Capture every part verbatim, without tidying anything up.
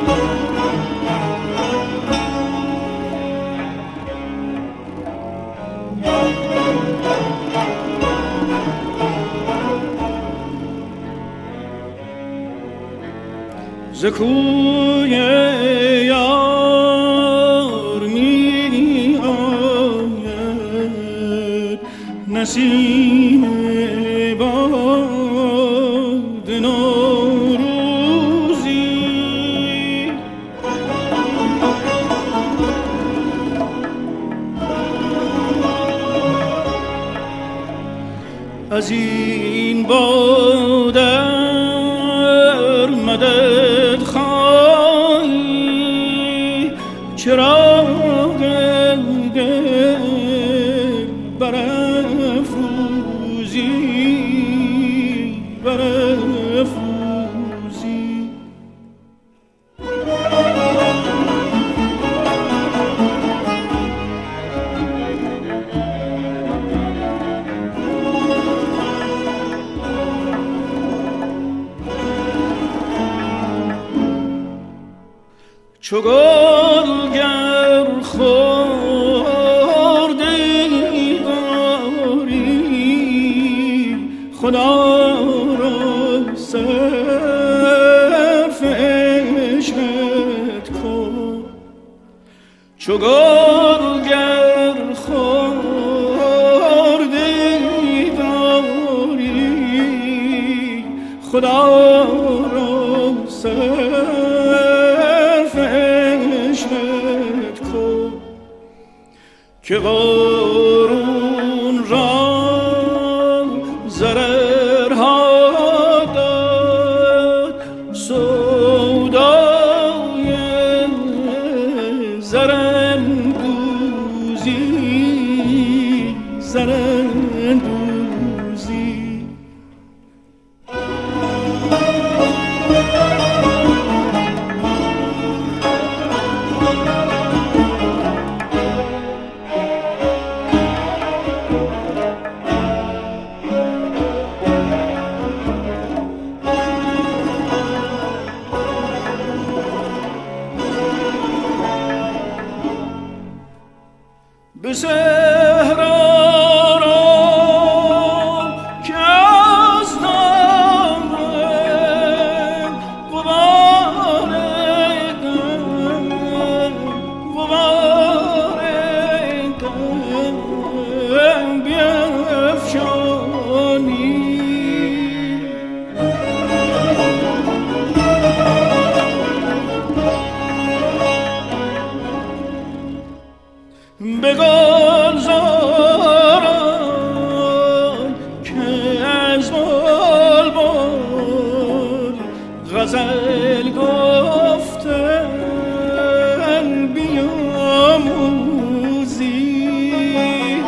ز کوی یار می آید نسیم باد نوروزی، از این بادر مدد خواهی، چراغ دل برافروزی برافروزی. چو گل گر خورده داری، خدا را صرف عشقت کن. چو گل گر خورده داری، خدا را صرف عشقت کن. که قارون را ضررها داد سودای زرندوزی زرندوزی. به صحرا را که از دامن غبار غم غبار غم بیفشانی، به گلزاران که از بلبل غزل گفتن بیاموزی.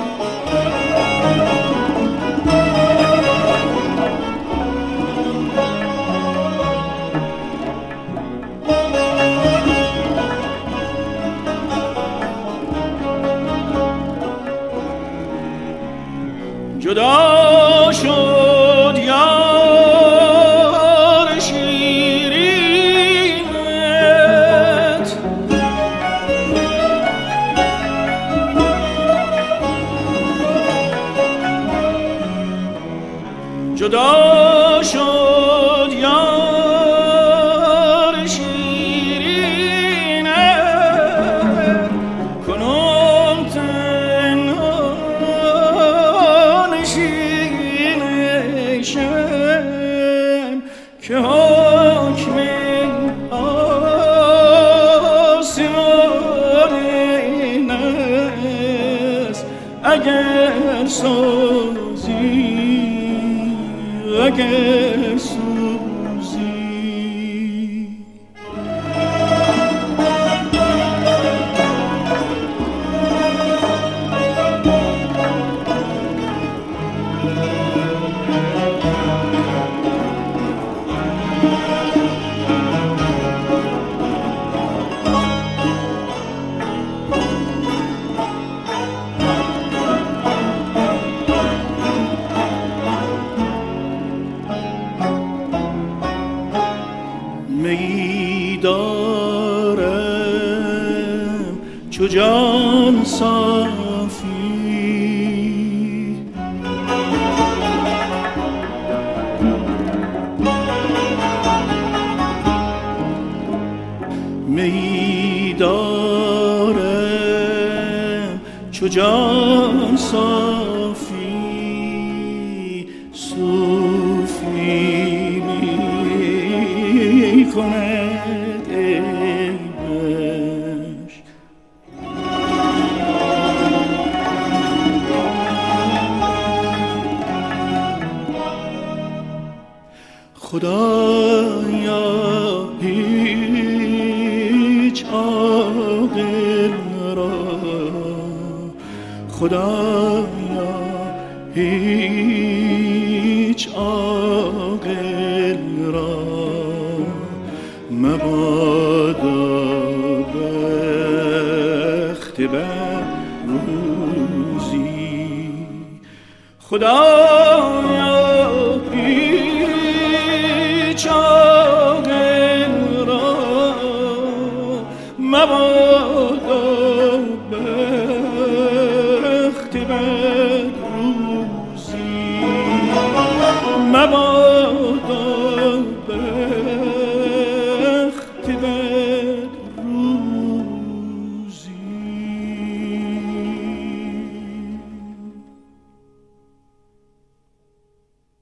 جدا شد یار شیرینت، جدا شد یار شیرینت، کنون که حکم آسمان این است. اگر سوزی اگر سوزی چو جان صافی می دارم چو جان صافی صوفی می کند عیبش خدایا هیچ عاقل را خدایا هیچ عاقل را مبادا بخت بر روزی خدایا هیچ عاقل را مبادا بخت بر روزی مبادا